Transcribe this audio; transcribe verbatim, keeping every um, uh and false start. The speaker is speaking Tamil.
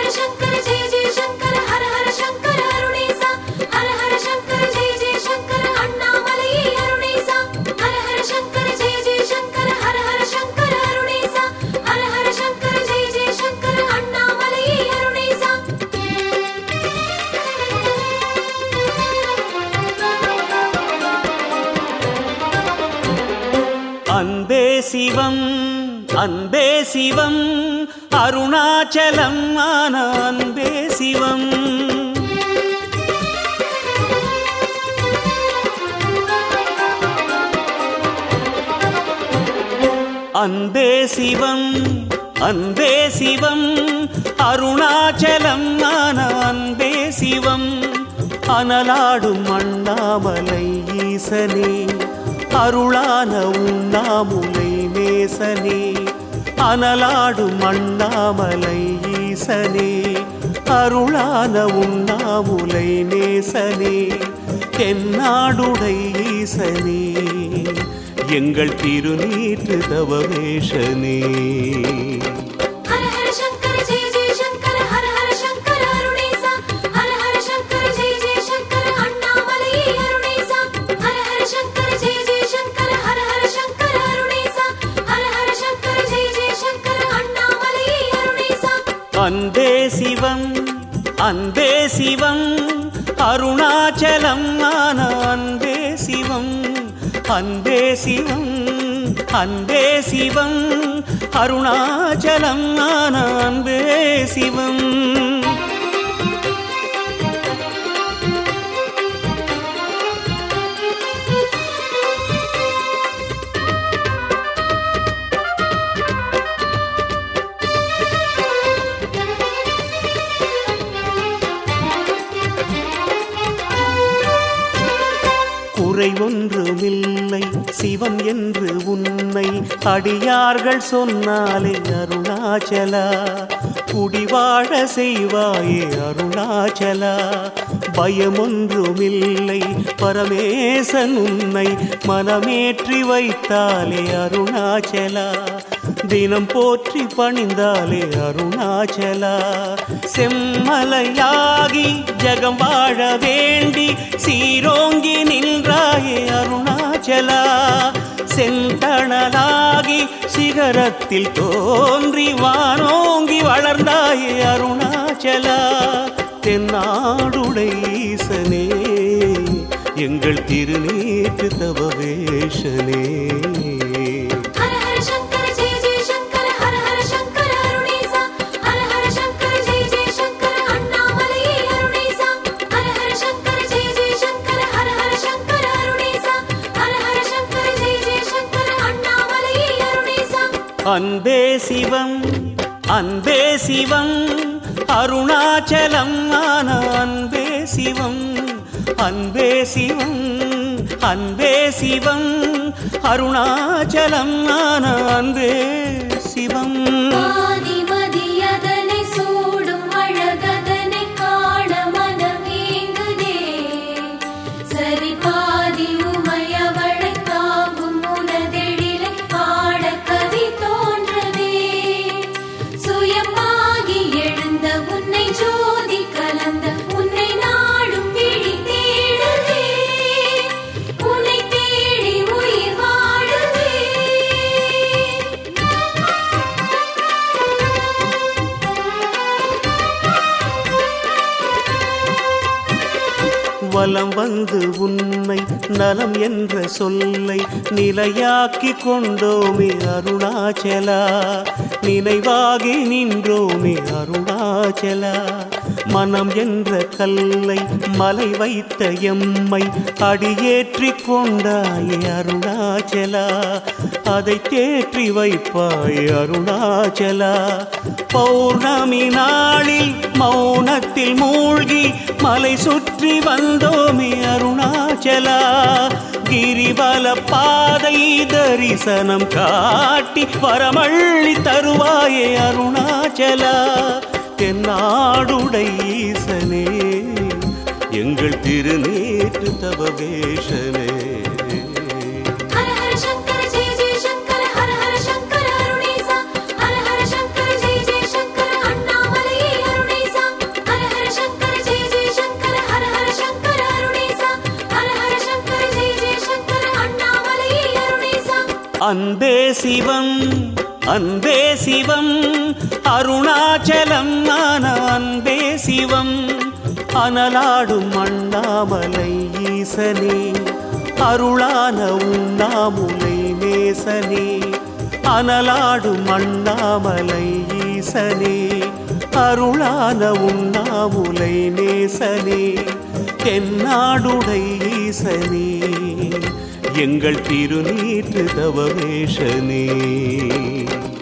அன்பே சிவம் அன்பே சிவம் அருணாச்சலம் ஆன அன்பே சிவம். அன்பே சிவம் அன்பே சிவம் அருணாச்சலம் ஆன அன்பே சிவம். அனலாடும் அண்ணாமலை ஈசனே அருளான உண்ணாமுலை நேசனே. அனலாடும் அண்ணாமலை ஈசனே அருளான உண்ணாமுலை நேசனே. தென்னாடுடை ஈசனே எங்கள் திருநீற்று தவவேஷனே. அன்பே சிவம் அன்பே சிவம் அருணாச்சலம் ஆன அன்பே சிவம். அன்பே சிவம் அன்பே சிவம் அருணாச்சலம் ஆன அன்பே சிவம். குறை ஒன்றுமில்லை சிவம் என்று உன்னை அடியார்கள் சொன்னாலே அருணாச்சலா. குடிவாழ செய்வாயே அருணாச்சலா. பயமொன்றுமில்லை பரமேசன் உன்னை மனமேற்றி வைத்தாலே அருணாச்சலா. தினம் போற்றி பணிந்தாலே அருணாச்சலா. செம்மலையாகி ஜகம் வாழ வேண்டி சீரோங்கி நின்றாயே அருணாச்சலா. செந்தணலாகி சிகரத்தில் தோன்றி வானோங்கி வளர்ந்தாயே அருணாச்சலா. தென்னாடுடை ஈசனே எங்கள் திருநீற்று தவவேஷனே. அன்பே சிவம் அன்பே சிவம் அருணாச்சலம் ஆன அன்பே சிவம். அன்பே சிவம் அன்பே சிவம் அருணாச்சலம் ஆன அன்பே சிவம். வலம் வந்து உன்னை நலம் என்ற சொல்லை நிலையாக்கி கொண்டோமே அருணாச்சலா. நினைவாகி நின்றோமே அருணாச்சலா. மனம் என்ற கல்லை மலை வைத்த எம்மை அடியேற்றி கொண்டாயே அருணாச்சலா. அதை தேற்றி வைப்பாய் அருணாச்சலா. பௌர்ணமி நாளில் மௌனத்தில் மூழ்கி மலை சுற்றி வந்தோமே அருணாச்சலா. கிரிவல பாதை தரிசனம் காட்டி வரமள்ளி தருவாயே அருணாச்சலா. தென்னாடுடை ஈசனே எங்கள் திருநீற்று தவவேஷனே. அன்பே சிவம் அன்பே சிவம் அருணாச்சலம் ஆன அன்பே சிவம் அனலாடும் அண்ணாமலை ஈசனே அருளான உண்ணாமுலை நேசனே அனலாடும் அண்ணாமலை ஈசனே அருளான உண்ணாமுலை நேசனே தென்னாடுடை ஈசனே எங்கள் திருநீற்று தவவேஷனே.